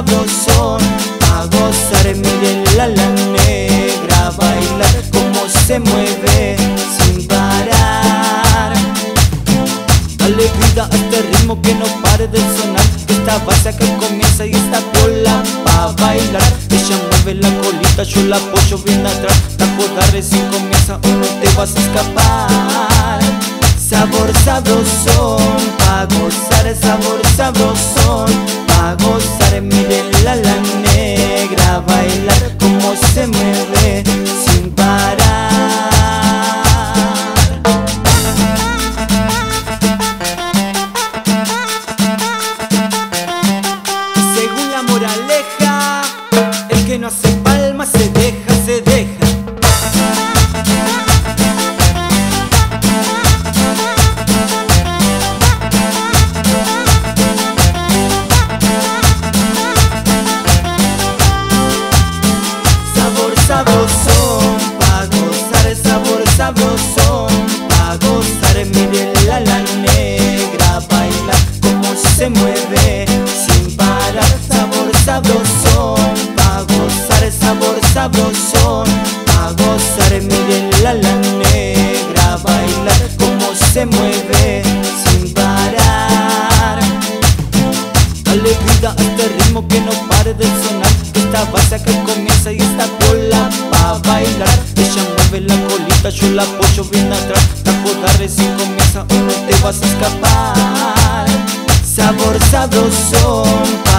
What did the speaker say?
sabrosón, a gozar. Mírenla la negra bailar como se mueve sin parar. Dale vida a este ritmo que no pare de sonar, esta base que comienza y esta bola pa' bailar. Ella mueve la colita, yo la apoyo bien atrás. La joda recién comienza o no te vas a escapar. Sabor sabrosón, pa' gozar, sabor sabrosón, pa' gozar. Mírenla la negra bailar como se mueve sin parar. Según la moraleja, el que no hace palmas se deja, se deja. Sabrosón, pa' gozar, sabor sabrosón, pa' gozar. Mírenla la negra bailar como se mueve sin parar. Sabor sabrosón, pa' gozar, sabor sabrosón, pa' gozar. Mírenla la negra bailar como se mueve sin parar. Dale vida a este ritmo que no pare de sonar, esta base que comienza y esta bola pa' bailar. Ella mueve la colita, yo la apoyo bien atrás. La joda recién comienza o no te vas a escapar. Sabor sabrosón,